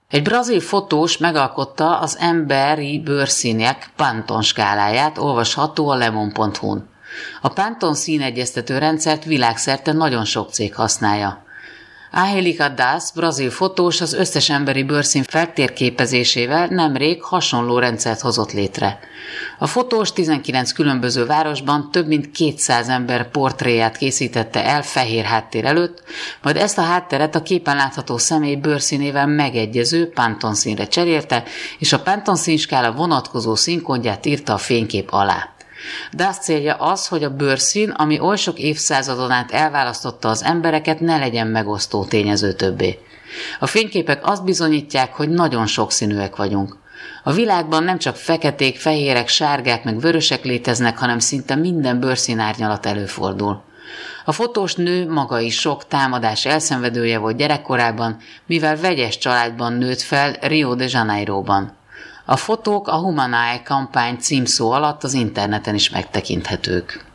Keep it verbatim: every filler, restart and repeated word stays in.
Egy brazil fotós megalkotta az emberi bőrszínek Pantone skáláját, olvasható a lemon pont hu-n. A Pantone színegyeztető rendszert világszerte nagyon sok cég használja. Angélica Das, brazil fotós az összes emberi bőrszín feltérképezésével nemrég hasonló rendszert hozott létre. A fotós tizenkilenc különböző városban több mint kétszáz ember portréját készítette el fehér háttér előtt, majd ezt a hátteret a képen látható személy bőrszínével megegyező Pantone színre cserélte, és a Pantone színskála vonatkozó színkódját írta a fénykép alá. Das célja az, hogy a bőrszín, ami oly sok évszázadon át elválasztotta az embereket, ne legyen megosztó tényező többé. A fényképek azt bizonyítják, hogy nagyon sokszínűek vagyunk. A világban nem csak feketék, fehérek, sárgák meg vörösek léteznek, hanem szinte minden bőrszínárnyalat előfordul. A fotós nő maga is sok támadás elszenvedője volt gyerekkorában, mivel vegyes családban nőtt fel Rio de Janeiroban. A fotók a Human Eye kampány címszó alatt az interneten is megtekinthetők.